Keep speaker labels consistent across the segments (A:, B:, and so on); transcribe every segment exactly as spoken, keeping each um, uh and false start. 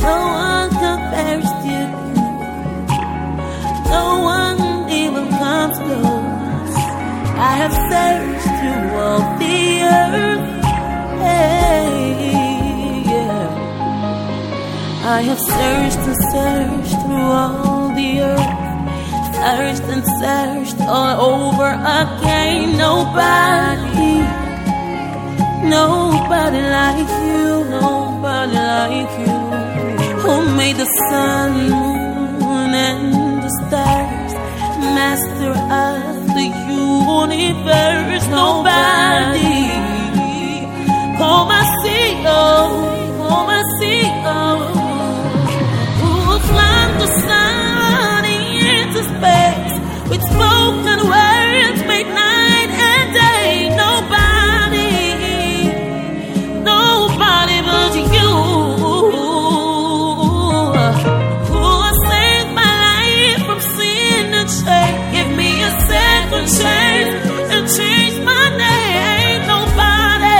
A: No one compares to you. No one even comes close. I have searched through all the earth. Hey, yeah. I have searched and searched through all the earth. Searched and searched all over again. Nobody, nobody like you, nobody like you. Who made the sun, moon, and the stars, master of the universe? Nobody. Come and see, oh, come and see, oh. Who flung the sun into space with spoken words, made night and day? Nobody, nobody but you. Who saved my life from sin and shame? Give me a second chance and change my name. Nobody.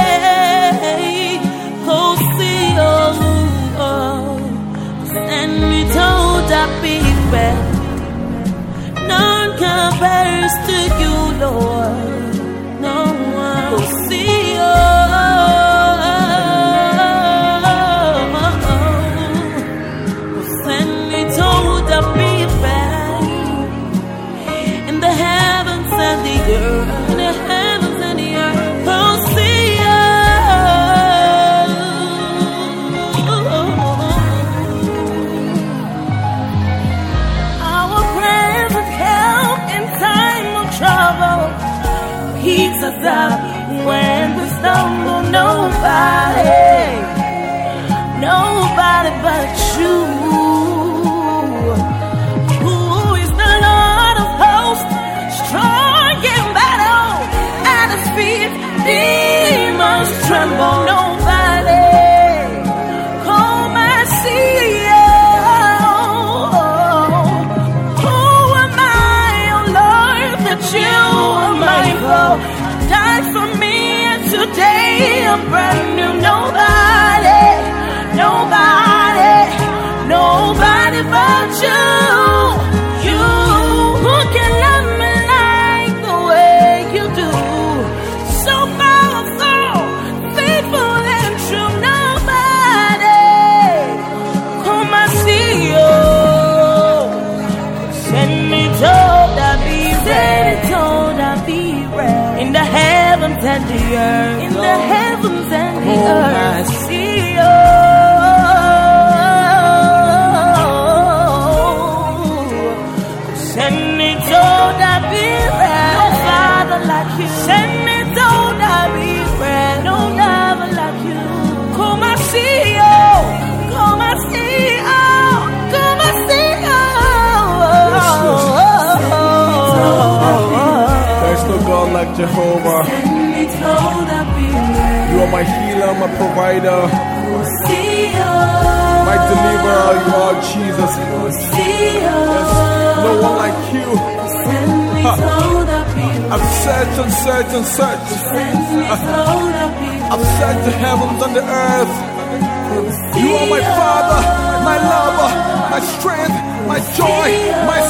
A: Oh, see, oh, oh. And we told I'd be back. None compares to you, Lord. No one will see, oh, oh, oh. And we told I'd be back in the heavens and the earth, in the heavens and the earth. Oh, see, keeps us up when we stumble. Nobody, nobody but you. Who is the Lord of hosts, strong in battle, at his feet demons tremble. Nobody, come and see. Died for me, and today I'm brand new. Nobody, nobody, nobody but you. You who can love me like the way you do. So powerful, faithful and true. Nobody, come and see you. Send me told I'll be ready, told I'll be in the heavens and the earth, in the heavens and the oh, earth. I see you. Send me told I be ready. No father like you. Send me told I be ready. No lover like you. Come and see you. Come and see you. Come and see you.
B: There's no God like Jehovah. You are my healer, my provider, my deliverer. You are Jesus. There's no one like you. Ha. I've searched and searched and searched. I've searched the heavens and the earth. You are my Father, my lover, my strength, my joy, my